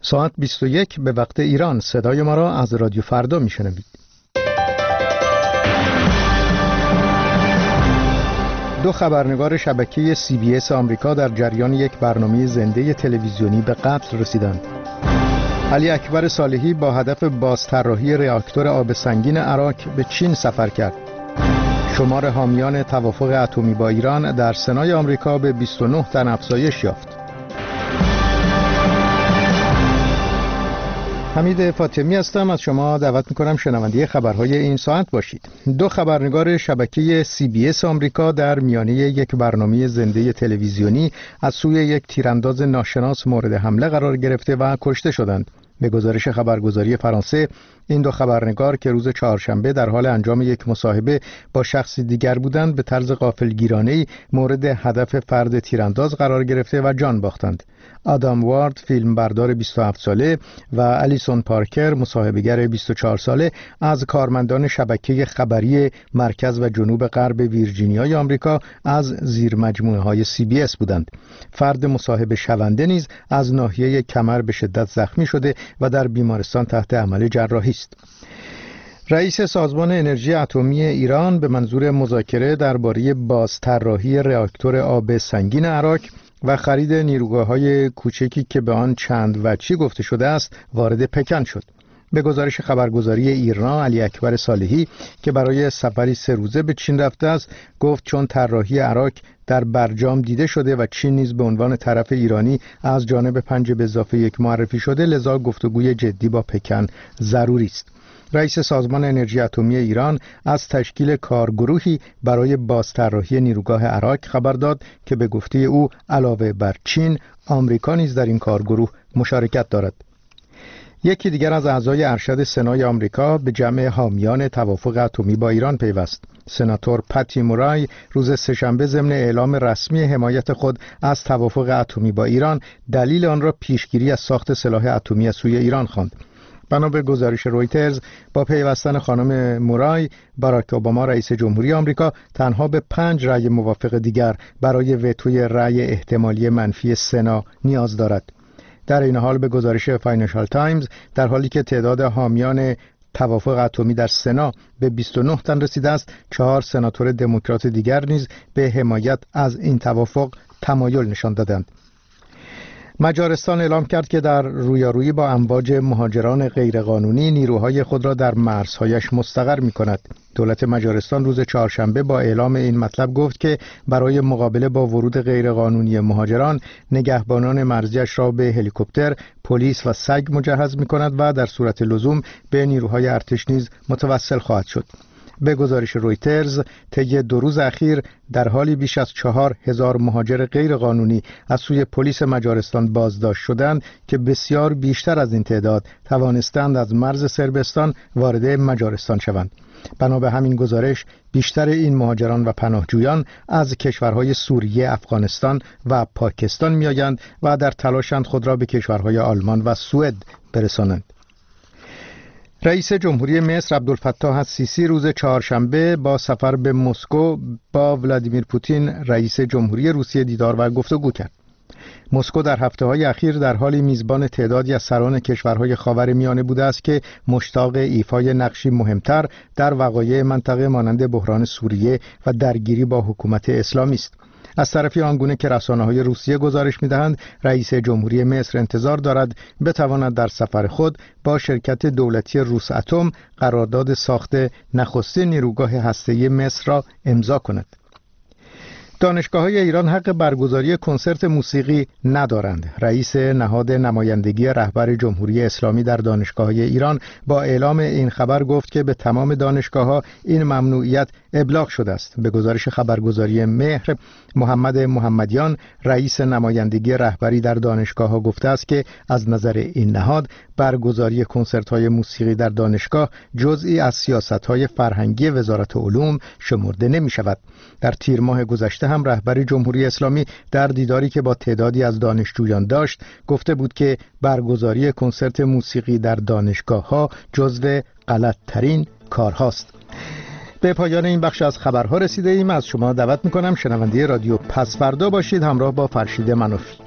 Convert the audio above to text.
ساعت 21 به وقت ایران. صدای ما را از رادیو فردا میشنوید. دو خبرنگار شبکه CBS آمریکا در جریان یک برنامه زنده تلویزیونی به قتل رسیدند. علی اکبر صالحی با هدف بازطراحی راکتور آب سنگین عراق به چین سفر کرد. شمار حامیان توافق اتمی با ایران در سنای آمریکا به 29 تن افزایش یافت. حمید فاطمی هستم. از شما دعوت میکنم شنونده خبرهای این ساعت باشید. دو خبرنگار شبکه CBS آمریکا در میانه یک برنامه زنده تلویزیونی از سوی یک تیرانداز ناشناس مورد حمله قرار گرفته و کشته شدند. به گزارش خبرگزاری فرانسه، این دو خبرنگار که روز چهارشنبه در حال انجام یک مصاحبه با شخصی دیگر بودند، به طرز غافلگیرانه‌ای مورد هدف فرد تیرانداز قرار گرفته و جان باختند. آدام وارد، فیلمبردار 27 ساله، و الیسون پارکر، مصاحبه‌گر 24 ساله، از کارمندان شبکه خبری مرکز و جنوب غرب ویرجینیای آمریکا از زیرمجموعه‌های CBS بودند. فرد مصاحبه شونده نیز از ناحیه کمر به شدت زخمی شده و در بیمارستان تحت عمل جراحی است. رئیس سازمان انرژی اتمی ایران به منظور مذاکره درباره بازطراحی راکتور آب سنگین عراق و خرید نیروگاه‌های کوچکی که به آن چند وجهی گفته شده است وارد پکن شد. به گزارش خبرگزاری ایرنا، علی اکبر صالحی که برای سفری 3 روزه به چین رفته است، گفت چون طراحی عراق در برجام دیده شده و چین نیز به عنوان طرف ایرانی از جانب 5+1 معرفی شده، لذا گفتگوی جدی با پکن ضروری است. رئیس سازمان انرژی اتمی ایران از تشکیل کارگروهی برای بازطراحی نیروگاه عراق خبر داد که به گفته او علاوه بر چین، آمریکا نیز در این کارگروه مشارکت دارد. یکی دیگر از اعضای ارشد سنای آمریکا به جمع حامیان توافق اتمی با ایران پیوست. سناتور پاتی مورای روز سه‌شنبه ضمن اعلام رسمی حمایت خود از توافق اتمی با ایران، دلیل آن را پیشگیری از ساخت سلاح اتمی از سوی ایران خواند. بنا به گزارش رویترز، با پیوستن خانم مورای، باراک اوباما رئیس جمهوری آمریکا تنها به 5 رأی موافق دیگر برای وتوی رأی احتمالی منفی سنا نیاز دارد. در این حال به گزارش فاینانشال تایمز، در حالی که تعداد حامیان توافق اتمی در سنا به 29 تن رسیده است، 4 سناتور دموکرات دیگر نیز به حمایت از این توافق تمایل نشان دادند. مجارستان اعلام کرد که در رویارویی با امواج مهاجران غیرقانونی نیروهای خود را در مرزهایش مستقر می‌کند. دولت مجارستان روز چهارشنبه با اعلام این مطلب گفت که برای مقابله با ورود غیرقانونی مهاجران، نگهبانان مرزیش را به هلیکوپتر، پلیس و سگ مجهز می‌کند و در صورت لزوم به نیروهای ارتش نیز متوسل خواهد شد. به گزارش رویترز، طی 2 روز اخیر در حالی بیش از 4000 مهاجر غیرقانونی از سوی پلیس مجارستان بازداشت شدند که بسیار بیشتر از این تعداد توانستند از مرز صربستان وارد مجارستان شوند. بنا به همین گزارش، بیشتر این مهاجران و پناهجویان از کشورهای سوریه، افغانستان و پاکستان میآیند و در تلاشند خود را به کشورهای آلمان و سوئد برسانند. رئیس جمهوری مصر عبدالفتاح السیسی روز چهارشنبه با سفر به مسکو با ولادیمیر پوتین رئیس جمهوری روسیه دیدار و گفتگو کرد. مسکو در هفته‌های اخیر در حال میزبان تعدادی از سران کشورهای خاورمیانه بوده است که مشتاق ایفای نقشی مهمتر در وقایع منطقه مانند بحران سوریه و درگیری با حکومت اسلامی است. از طرفی آنگونه که رسانه‌های روسیه گزارش می‌دهند، رئیس جمهوری مصر انتظار دارد بتواند در سفر خود با شرکت دولتی روس اتم قرارداد ساخت نخستین نیروگاه هسته‌ای مصر را امضا کند. دانشگاه‌های ایران حق برگزاری کنسرت موسیقی ندارند. رئیس نهاد نمایندگی رهبر جمهوری اسلامی در دانشگاه‌های ایران با اعلام این خبر گفت که به تمام دانشگاه‌ها این ممنوعیت ابلاغ شده است. به گزارش خبرگزاری مهر، محمد محمدیان رئیس نمایندگی رهبری در دانشگاه‌ها گفته است که از نظر این نهاد برگزاری کنسرت‌های موسیقی در دانشگاه جزئی از سیاست‌های فرهنگی وزارت علوم شمرده نمی‌شود. در تیر ماه گذشته هم رهبر جمهوری اسلامی در دیداری که با تعدادی از دانشجویان داشت گفته بود که برگزاری کنسرت موسیقی در دانشگاه‌ها جزو غلط‌ترین کارهاست. به پایان این بخش از خبرها رسیده ایم. از شما دعوت می‌کنم شنونده رادیو پسفردا باشید همراه با فرشید منوفی.